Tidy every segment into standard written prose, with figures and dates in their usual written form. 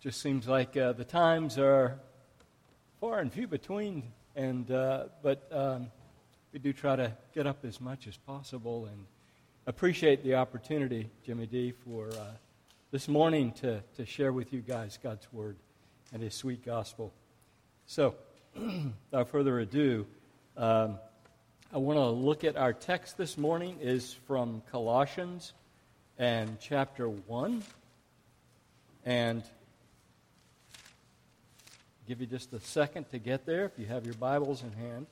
Just seems like the times are far and few between, but we do try to get up as much as possible and appreciate the opportunity, Jimmy D, for this morning to share with you guys God's Word and His sweet gospel. So, without further ado, I want to look at our text this morning is from Colossians and chapter 1, and give you just a second to get there if you have your Bibles in hand.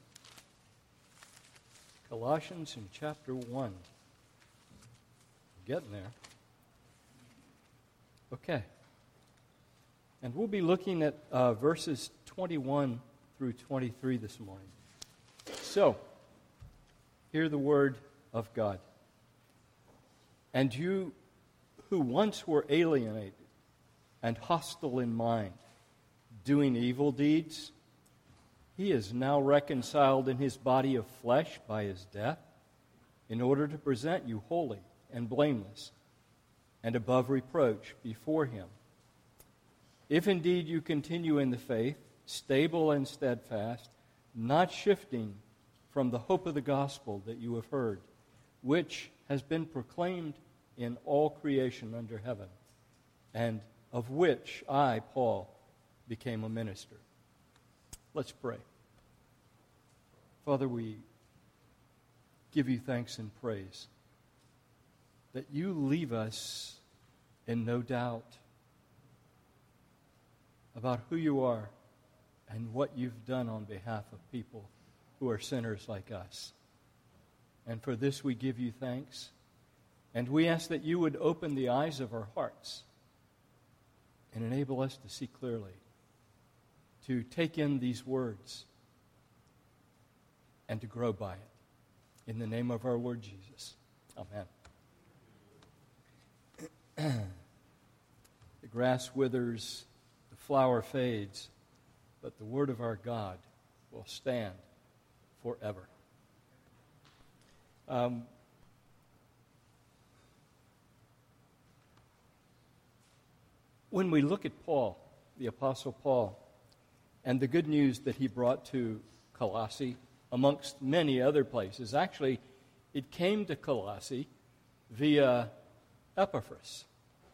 Colossians in chapter 1. Getting there. Okay. And we'll be looking at verses 21 through 23 this morning. So, hear the word of God. And you who once were alienated and hostile in mind, doing evil deeds, He is now reconciled in His body of flesh by His death, in order to present you holy and blameless and above reproach before Him. If indeed you continue in the faith, stable and steadfast, not shifting from the hope of the gospel that you have heard, which has been proclaimed in all creation under heaven, and of which I, Paul, became a minister. Let's pray. Father, we give you thanks and praise that you leave us in no doubt about who you are and what you've done on behalf of people who are sinners like us. And for this we give you thanks, and we ask that you would open the eyes of our hearts and enable us to see clearly, to take in these words and to grow by it. In the name of our Lord Jesus. Amen. The grass withers, the flower fades, but the word of our God will stand forever. When we look at Paul, the Apostle Paul, and the good news that he brought to Colossae, amongst many other places. Actually, it came to Colossae via Epaphras.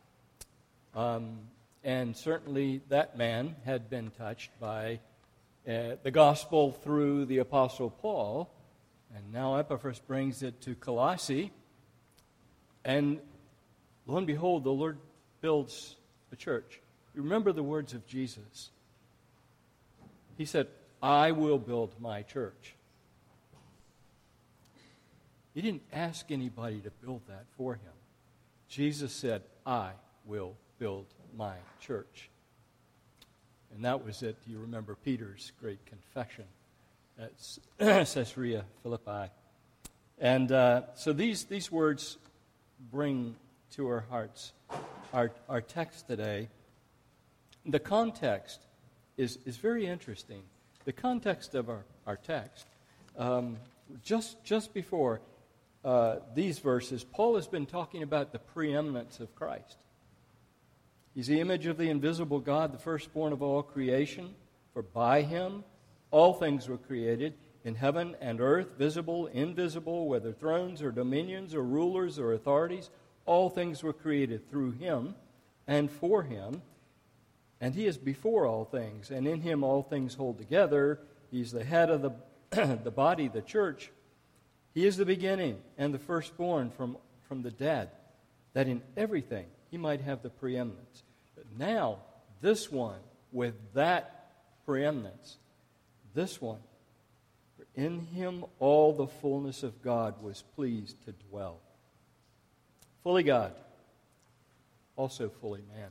And certainly that man had been touched by the gospel through the Apostle Paul, and now Epaphras brings it to Colossae. And lo and behold, the Lord builds a church. You remember the words of Jesus. He said, I will build my church. He didn't ask anybody to build that for him. Jesus said, I will build my church. And that was it. You remember Peter's great confession at Caesarea Philippi. And so these words bring to our hearts our text today. The context is very interesting. The context of our text, just before these verses, Paul has been talking about the preeminence of Christ. He's the image of the invisible God, the firstborn of all creation. For by Him all things were created, in heaven and earth, visible, invisible, whether thrones or dominions or rulers or authorities. All things were created through Him and for Him. And He is before all things, and in Him all things hold together. He's the head of the body, the church. He is the beginning and the firstborn from the dead, that in everything He might have the preeminence. But now, this one, with that preeminence, this one, for in Him all the fullness of God was pleased to dwell. Fully God, also fully man.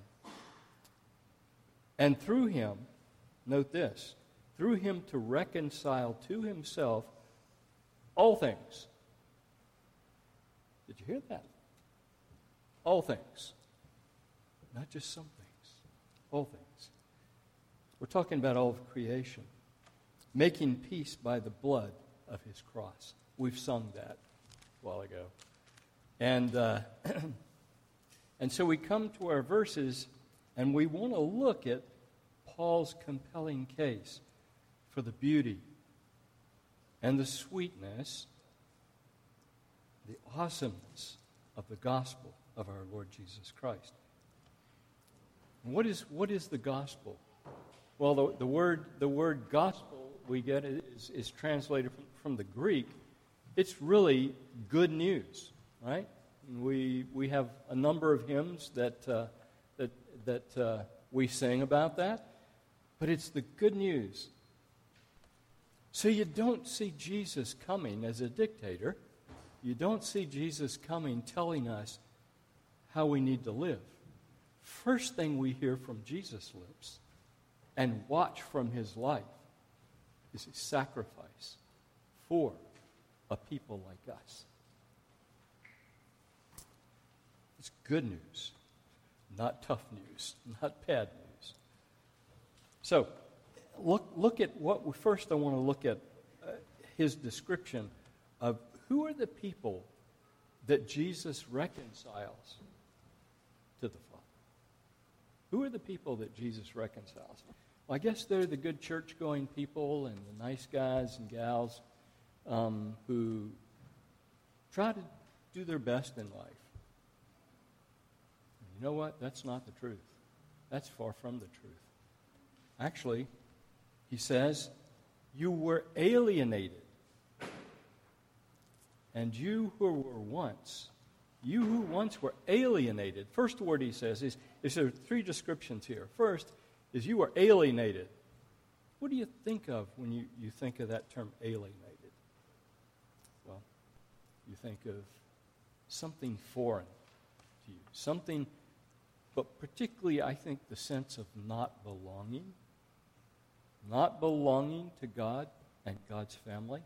And through Him, note this, through Him to reconcile to Himself all things. Did you hear that? All things. Not just some things. All things. We're talking about all of creation. Making peace by the blood of His cross. We've sung that a while ago. And so we come to our verses, And we want to look at Paul's compelling case for the beauty and the sweetness, the awesomeness of the gospel of our Lord Jesus Christ. And what is the gospel? Well, the word gospel we get is translated from the Greek. It's really good news, right? We have a number of hymns that we sing about that, but it's the good news. So you don't see Jesus coming as a dictator. You don't see Jesus coming telling us how we need to live. First thing we hear from Jesus' lips and watch from his life is his sacrifice for a people like us. It's good news, not tough news, not bad news. So, look at what first I want to look at his description of who are the people that Jesus reconciles to the Father. Who are the people that Jesus reconciles? Well, I guess they're the good church-going people and the nice guys and gals who try to do their best in life. And you know what? That's not the truth. That's far from the truth. Actually, he says, you were alienated. And you who once were alienated. First word he says is there are three descriptions here. First is you were alienated. What do you think of when you think of that term alienated? Well, you think of something foreign to you. Something, but particularly I think the sense of not belonging. Not belonging to God and God's family.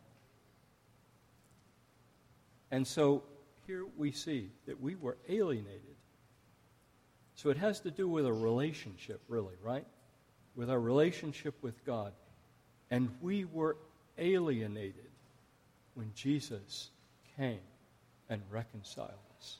And so here we see that we were alienated. So it has to do with a relationship, really, right? With our relationship with God. And we were alienated when Jesus came and reconciled us.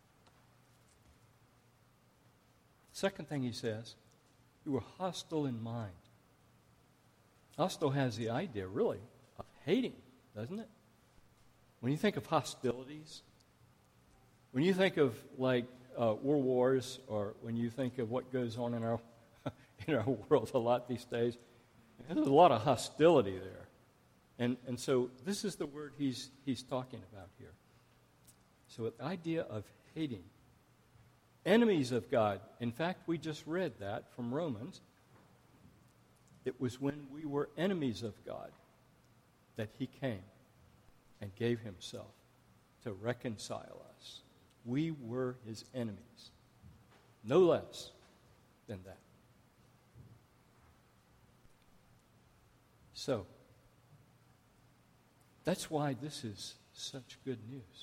Second thing he says, you were hostile in mind. Hostile has the idea, really, of hating, doesn't it? When you think of hostilities, when you think of world wars, or when you think of what goes on in our world a lot these days, there's a lot of hostility there, and so this is the word he's talking about here. So the idea of hating, enemies of God. In fact, we just read that from Romans. It was when we were enemies of God that he came and gave himself to reconcile us. We were his enemies. No less than that. So, that's why this is such good news.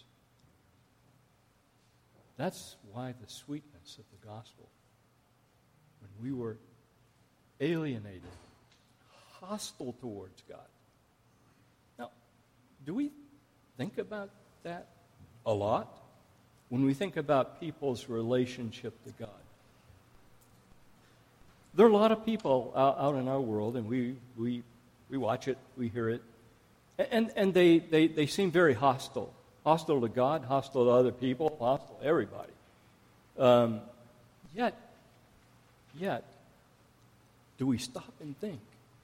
That's why the sweetness of the gospel. When we were alienated, hostile towards God. Now, do we think about that a lot? When we think about people's relationship to God. There are a lot of people out in our world, and we watch it, we hear it, and they seem very hostile. Hostile to God, hostile to other people, hostile to everybody. Yet, do we stop and think?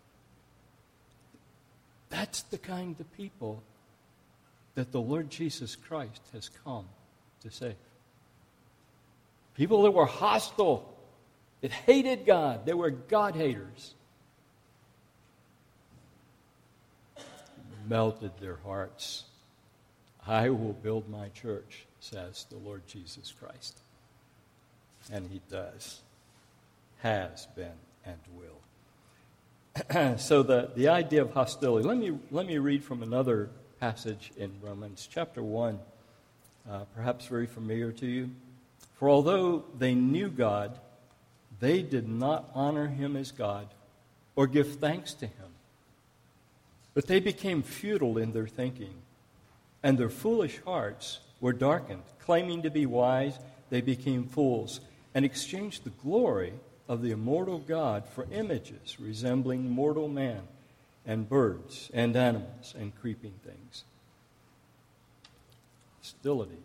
That's the kind of people that the Lord Jesus Christ has come to save. People that were hostile, that hated God, they were God haters. Melted their hearts. I will build my church, says the Lord Jesus Christ. And he does. Has been and will. So the idea of hostility. Let me read from another passage in Romans chapter 1, perhaps very familiar to you. For although they knew God, they did not honor him as God or give thanks to him. But they became futile in their thinking, and their foolish hearts were darkened. Claiming to be wise, they became fools and exchanged the glory of the immortal God for images resembling mortal man and birds and animals and creeping things. Hostility.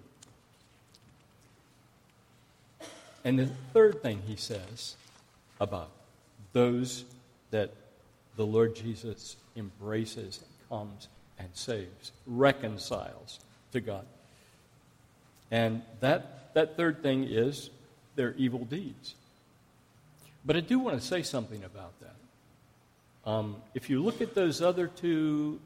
And the third thing he says about those that the Lord Jesus embraces and comes and saves, reconciles to God. And that third thing is their evil deeds. But I do want to say something about that. If you look at those other two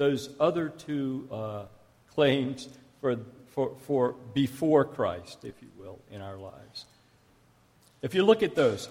claims for before Christ, if you will, in our lives, if you look at those,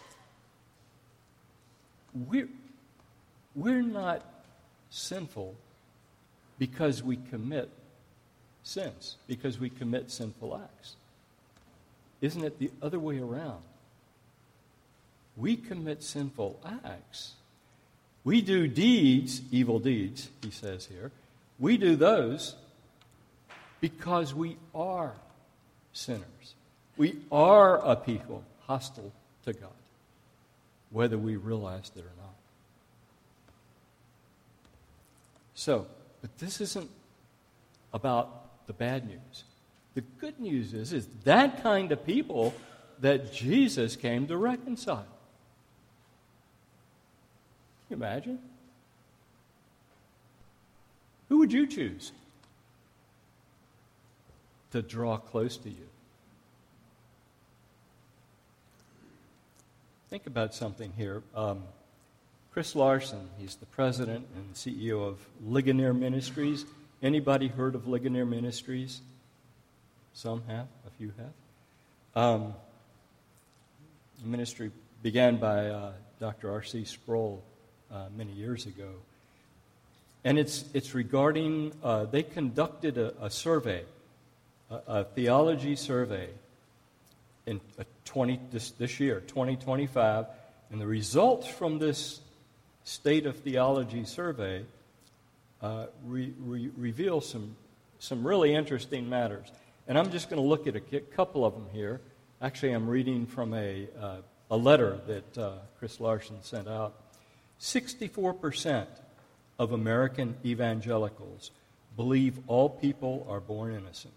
we're not sinful because we commit sins, because we commit sinful acts. Isn't it the other way around? We commit sinful acts. We do deeds, evil deeds, he says here. We do those because we are sinners. We are a people hostile to God, whether we realize it or not. So, but this isn't about the bad news. The good news is that kind of people that Jesus came to reconcile. Can you imagine? Who would you choose to draw close to you? Think about something here. Chris Larson, he's the president and CEO of Ligonier Ministries. Anybody heard of Ligonier Ministries? Some have, a few have. The ministry began by Dr. R.C. Sproul many years ago. And it's regarding, they conducted a survey, a theology survey in this year, 2025. And the results from this State of Theology survey reveal some really interesting matters. And I'm just going to look at a couple of them here. Actually, I'm reading from a letter that Chris Larson sent out. 64% of American evangelicals believe all people are born innocent.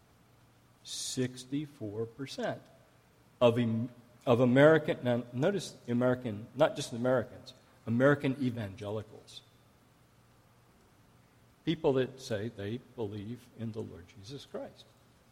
64% of American, now notice American, not just Americans, American evangelicals. People that say they believe in the Lord Jesus Christ.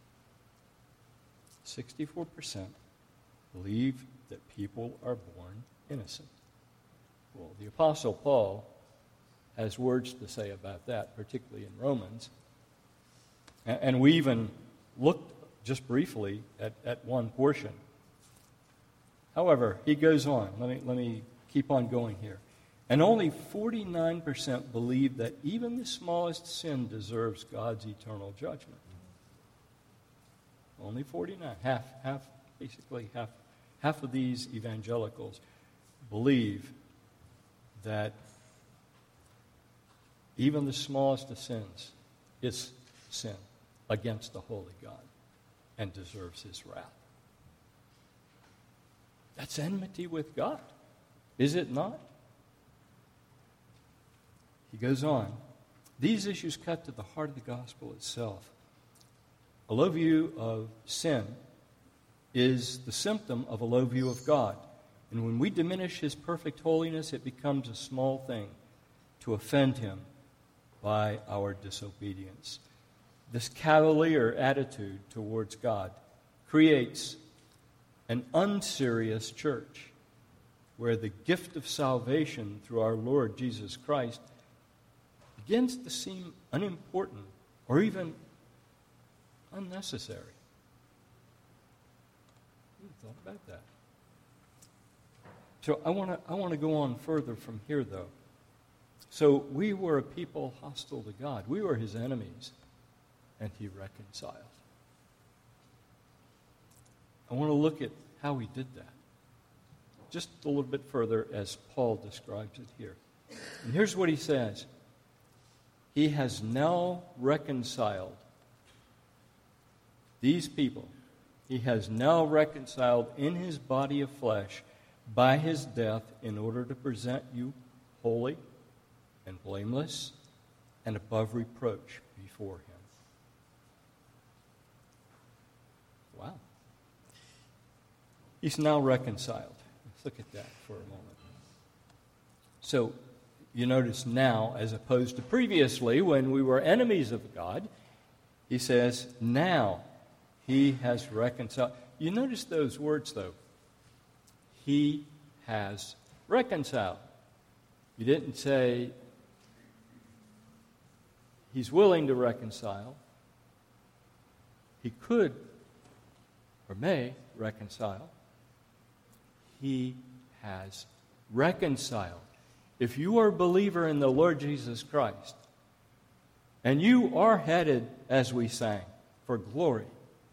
64% believe that people are born innocent. Well, the Apostle Paul has words to say about that, particularly in Romans. And we even looked just briefly at one portion. However, he goes on. Let me keep on going here. And only 49% believe that even the smallest sin deserves God's eternal judgment. Only 49. Half of these evangelicals believe that even the smallest of sins is sin against the holy God and deserves his wrath. That's enmity with God, is it not? He goes on. These issues cut to the heart of the gospel itself. A low view of sin is the symptom of a low view of God. And when we diminish his perfect holiness, it becomes a small thing to offend him by our disobedience. This cavalier attitude towards God creates an unserious church where the gift of salvation through our Lord Jesus Christ begins to seem unimportant or even unnecessary. Thought about that. So I want to go on further from here, though. So we were a people hostile to God. We were his enemies, and he reconciled. I want to look at how he did that. Just a little bit further as Paul describes it here. And here's what he says. He has now reconciled these people. He has now reconciled in his body of flesh by his death in order to present you holy and blameless and above reproach before him. Wow. He's now reconciled. Let's look at that for a moment. So, you notice now, as opposed to previously when we were enemies of God, he says, now he has reconciled. You notice those words, though. He has reconciled. You didn't say he's willing to reconcile. He could or may reconcile. He has reconciled. If you are a believer in the Lord Jesus Christ, and you are headed, as we sang, for glory,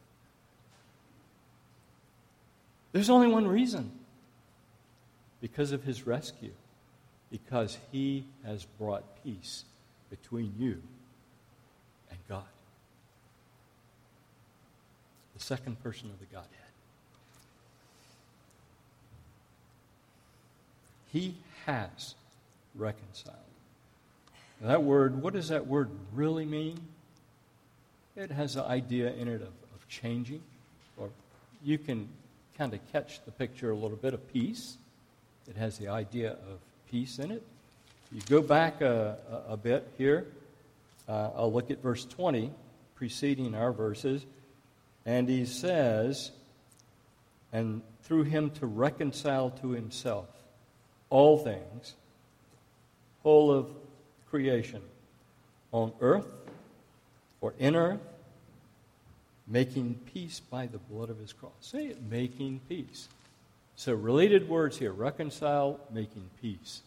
there's only one reason. Because of his rescue. Because he has brought peace between you and God. The second person of the Godhead. He has reconciled. Now that word, what does that word really mean? It has an idea in it of changing. Or you can kind of catch the picture a little bit of peace. It has the idea of peace in it. You go back a bit here. I'll look at verse 20, preceding our verses. And he says, and through him to reconcile to himself all things, whole of creation, on earth or in earth, making peace by the blood of his cross. Say it, making peace. So related words here, reconcile, making peace.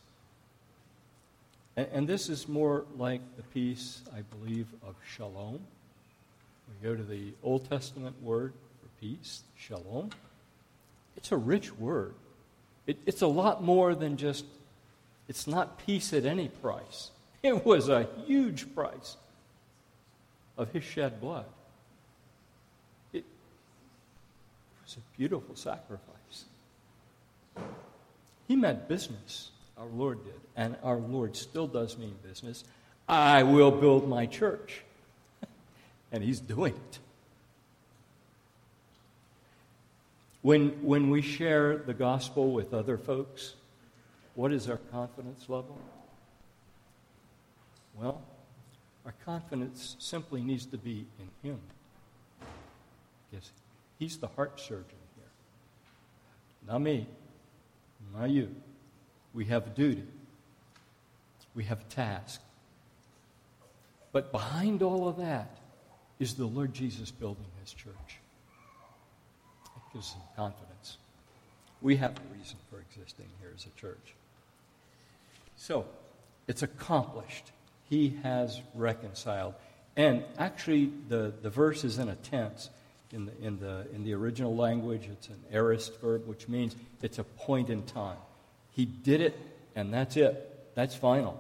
And this is more like the peace, I believe, of shalom. We go to the Old Testament word for peace, shalom. It's a rich word. It's a lot more than just, it's not peace at any price. It was a huge price of his shed blood. It was a beautiful sacrifice. He meant business, our Lord did, and our Lord still does mean business. I will build my church. And he's doing it. When we share the gospel with other folks, what is our confidence level? Well, our confidence simply needs to be in him. Because he's the heart surgeon here. Not me. Not you. We have a duty. We have a task. But behind all of that is the Lord Jesus building his church. That gives him confidence. We have a reason for existing here as a church. So, it's accomplished. He has reconciled. And actually, the verse is in a tense. In the original language, it's an aorist verb, which means it's a point in time. He did it, and that's it. That's final.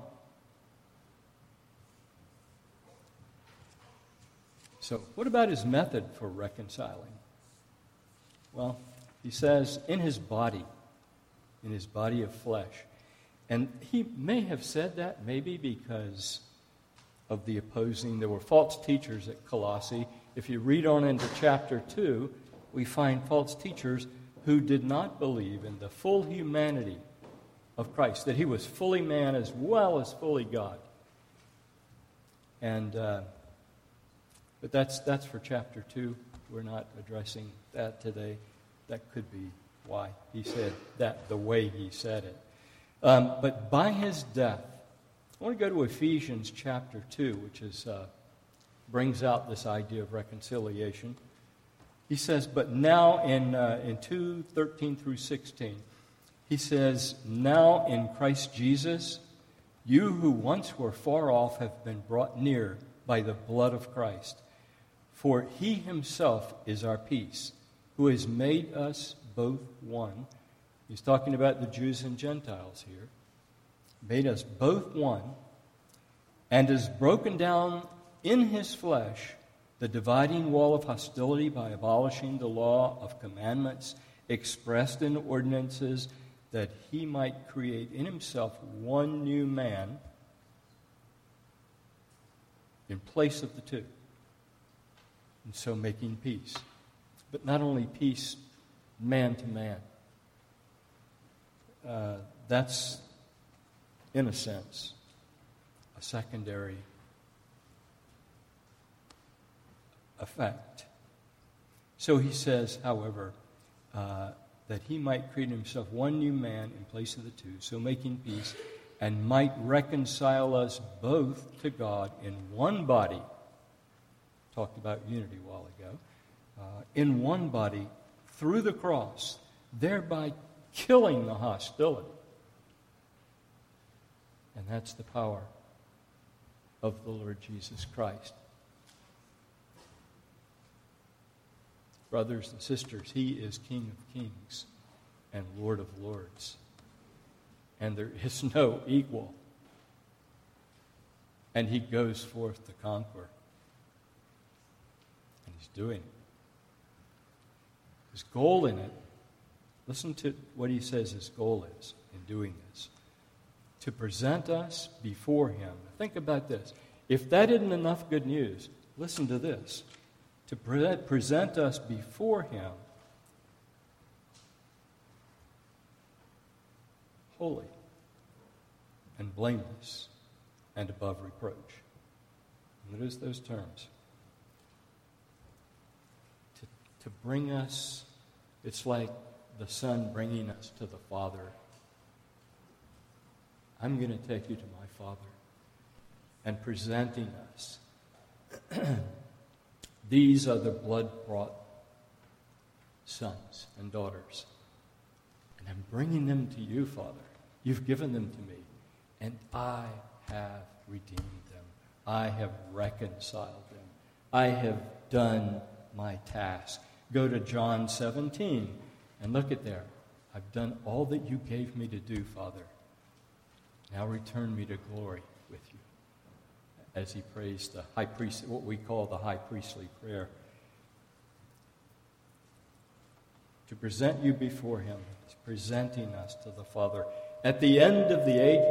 So, what about his method for reconciling? Well, he says, in his body of flesh. And he may have said that maybe because of the opposing. There were false teachers at Colossae. If you read on into chapter 2, we find false teachers who did not believe in the full humanity of Christ, that he was fully man as well as fully God. And but that's for chapter 2. We're not addressing that today. That could be why he said that the way he said it. But by his death, I want to go to Ephesians chapter 2, which is brings out this idea of reconciliation. He says, but now in 2:13 through 16, he says, now in Christ Jesus, you who once were far off have been brought near by the blood of Christ. For he himself is our peace, who has made us both one. He's talking about the Jews and Gentiles here. Made us both one, and has broken down in his flesh the dividing wall of hostility by abolishing the law of commandments expressed in ordinances, that he might create in himself one new man in place of the two, and so making peace. But not only peace man to man. That's, in a sense, a secondary effect. So he says, however, that he might create in himself one new man in place of the two, so making peace, and might reconcile us both to God in one body. Talked about unity a while ago. In one body through the cross, thereby killing the hostility. And that's the power of the Lord Jesus Christ. Brothers and sisters, he is King of kings and Lord of lords. And there is no equal. And he goes forth to conquer. And he's doing it. His goal in it, listen to what he says his goal is in doing this. To present us before him. Think about this. If that isn't enough good news, listen to this. To present us before him holy and blameless and above reproach. Notice those terms. To bring us, it's like the Son bringing us to the Father. I'm going to take you to my Father, and presenting us. These are the blood-bought sons and daughters. And I'm bringing them to you, Father. You've given them to me. And I have redeemed them. I have reconciled them. I have done my task. Go to John 17 and look at there. I've done all that you gave me to do, Father. Now return me to glory with you. As he prays the high priest, what we call the high priestly prayer. To present you before him. He's presenting us to the Father. At the end of the age...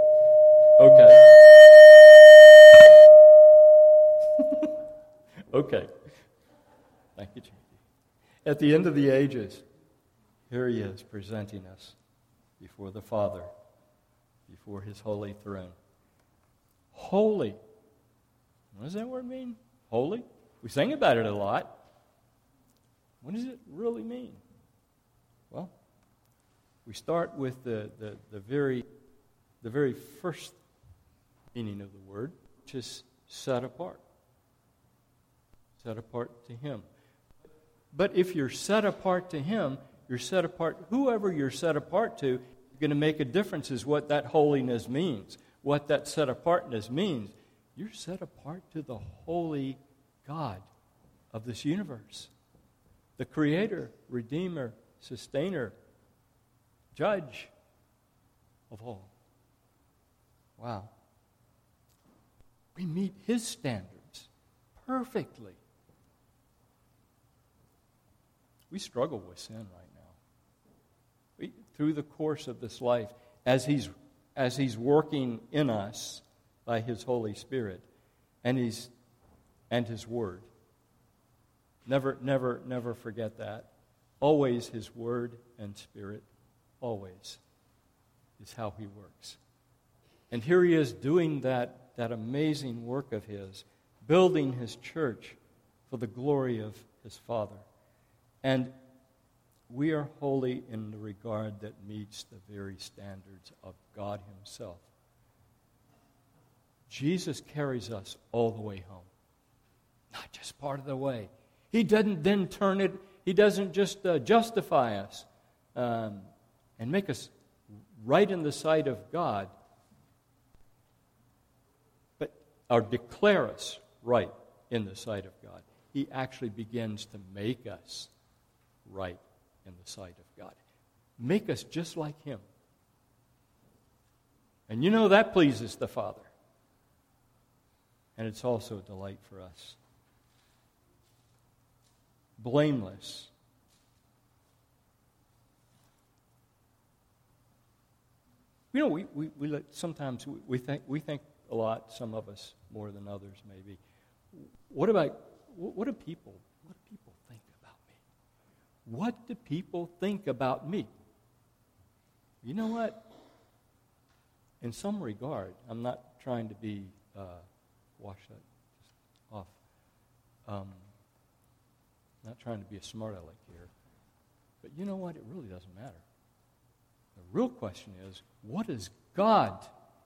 Okay. Thank you, Jamie. At the end of the ages, here he is presenting us before the Father, before his holy throne. Holy. What does that word mean? Holy? We sing about it a lot. What does it really mean? Well, we start with the very first meaning of the word, which is set apart. Set apart to him. But if you're set apart to him, you're set apart, whoever you're set apart to, is going to make a difference is what that holiness means, what that set apartness means. You're set apart to the holy God of this universe, the creator, redeemer, sustainer, judge of all. Wow. We meet his standards perfectly. We struggle with sin right now. Through the course of this life, as he's working in us by his Holy Spirit and his Word. Never forget that. Always his Word and Spirit, always, is how he works. And here he is doing that amazing work of his, building his church for the glory of his Father. And we are holy in the regard that meets the very standards of God himself. Jesus carries us all the way home. Not just part of the way. He doesn't then turn it, he doesn't just justify us and make us right in the sight of God, or declare us right in the sight of God. He actually begins to make us right in the sight of God. Make us just like him. And you know that pleases the Father. And it's also a delight for us. Blameless. You know, sometimes we think a lot, some of us more than others maybe. What do people think about me? What do people think about me? You know what? In some regard, I'm not trying to be wash that off. Not trying to be a smart aleck here. But you know what? It really doesn't matter. The real question is, what is God?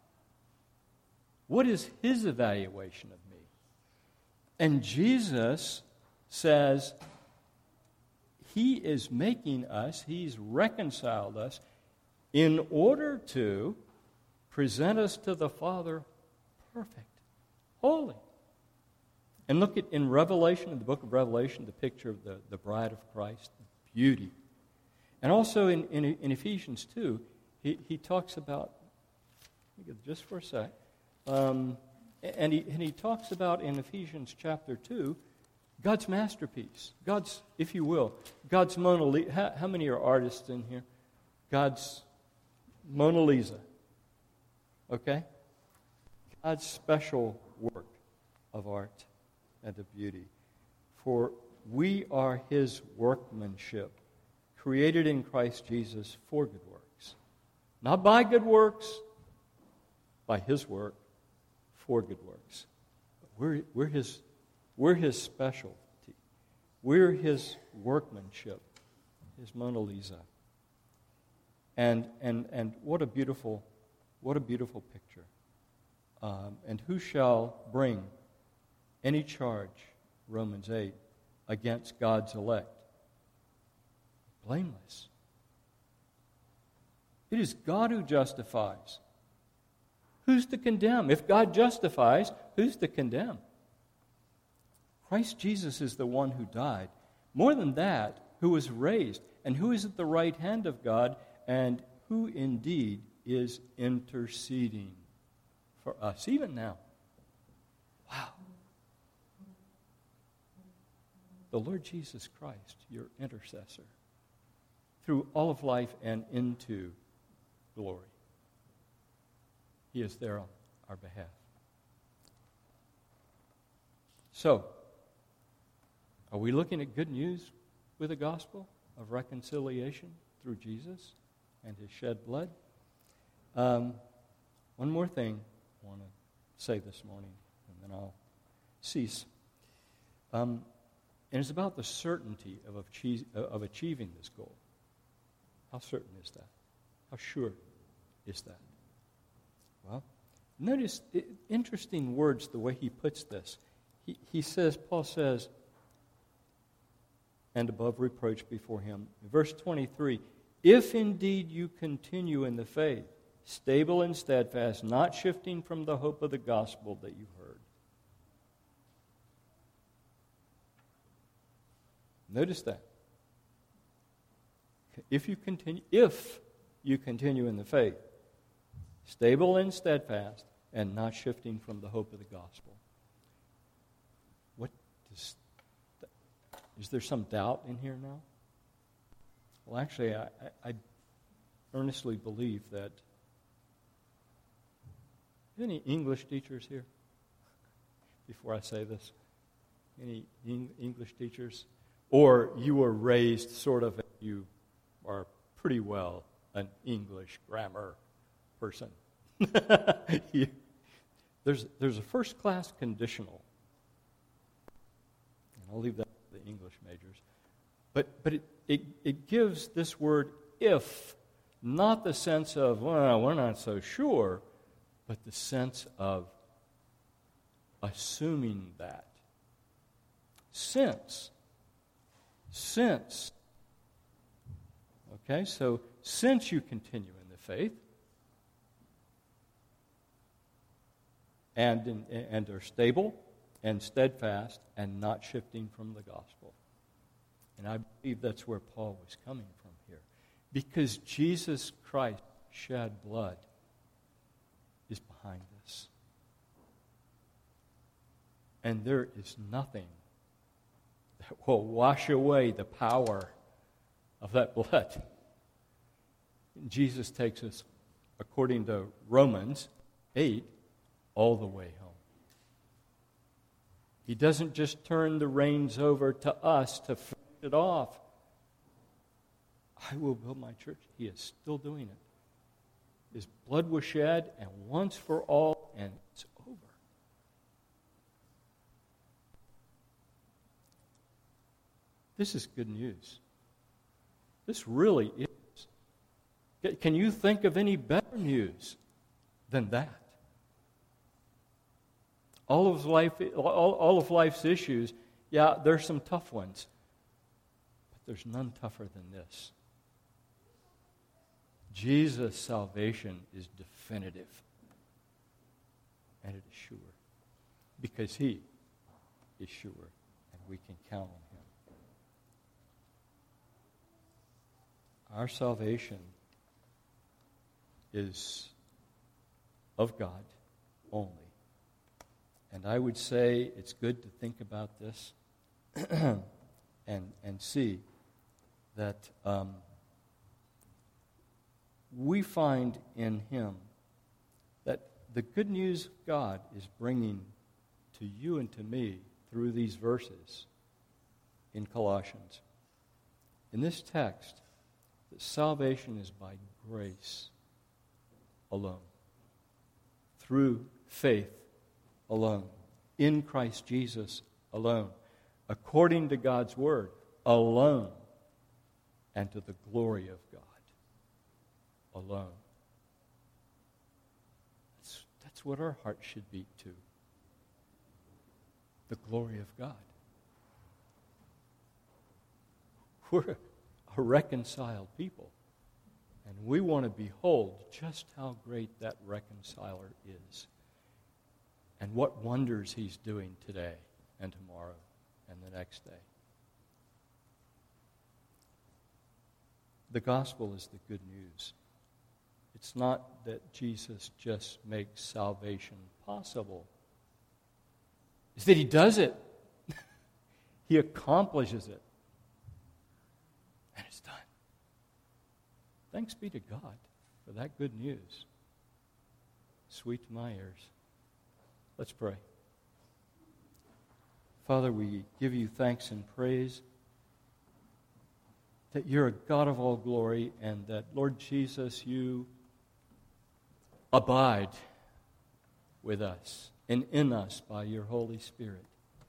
What is His evaluation of me? And Jesus says He is making us, He's reconciled us in order to present us to the Father perfect, holy. And look at in Revelation, in the book of Revelation, the picture of the bride of Christ, beauty. And also in Ephesians 2, he talks about, just for a sec, and he talks about in Ephesians chapter 2, God's masterpiece, God's, if you will, God's Mona Lisa. How many are artists in here? God's Mona Lisa. Okay? God's special work of art and of beauty. For we are His workmanship, created in Christ Jesus for good works. Not by good works, by His work, for good works. But we're His specialty. We're His workmanship, His Mona Lisa. And what a beautiful picture. And who shall bring any charge, Romans 8, against God's elect? Blameless. It is God who justifies. Who's to condemn? If God justifies, who's to condemn? Christ Jesus is the one who died. More than that, who was raised, and who is at the right hand of God, and who indeed is interceding for us, even now. Wow. The Lord Jesus Christ, your intercessor, through all of life and into glory. He is there on our behalf. So, are we looking at good news with the gospel of reconciliation through Jesus and His shed blood? One more thing I want to say this morning, and then I'll cease. And it's about the certainty of achieving this goal. How certain is that? How sure is that? Well, notice interesting words the way he puts this. Paul says, and above reproach before Him. Verse 23, if indeed you continue in the faith, stable and steadfast, not shifting from the hope of the gospel that you heard. Notice that. If you continue in the faith, stable and steadfast, and not shifting from the hope of the gospel. Is there some doubt in here now? Well, actually, I earnestly believe that. Any English teachers here? Before I say this, any English teachers? Or you were raised sort of, you are pretty well an English grammar person. There's a first-class conditional. And I'll leave that to the English majors. But it gives this word if, not the sense of, well, we're not so sure, but the sense of assuming that. Since. Okay, so since you continue in the faith and are stable and steadfast and not shifting from the gospel. And I believe that's where Paul was coming from here. Because Jesus Christ shed blood is behind this. And there is nothing that will wash away the power of that blood. Jesus takes us according to Romans 8, all the way home. He doesn't just turn the reins over to us to finish it off. I will build my church. He is still doing it. His blood was shed, and once for all, and it's over. This is good news. This really is. Can you think of any better news than that? All of life's issues, yeah, there's some tough ones, but there's none tougher than this. Jesus' salvation is definitive, and it is sure, because He is sure, and we can count on Him. Our salvation is of God only. And I would say it's good to think about this and see that we find in Him that the good news of God is bringing to you and to me through these verses in Colossians. In this text, that salvation is by grace alone, through faith alone, in Christ Jesus alone, according to God's Word alone, and to the glory of God alone. That's what our heart should beat to. The glory of God. We're a reconciled people. And we want to behold just how great that reconciler is. And what wonders He's doing today and tomorrow and the next day. The gospel is the good news. It's not that Jesus just makes salvation possible. It's that He does it. He accomplishes it. And it's done. Thanks be to God for that good news. Sweet to my ears. Let's pray. Father, we give You thanks and praise that You're a God of all glory and that, Lord Jesus, You abide with us and in us by Your Holy Spirit.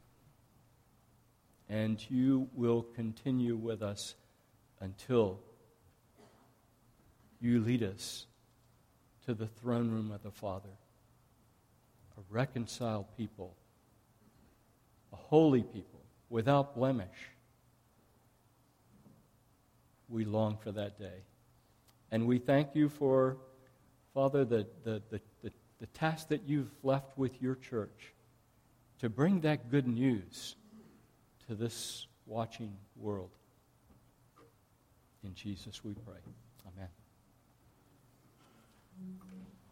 And You will continue with us until You lead us to the throne room of the Father, a reconciled people, a holy people, without blemish. We long for that day. And we thank You for, Father, the task that You've left with Your church to bring that good news to this watching world. In Jesus we pray. Amen.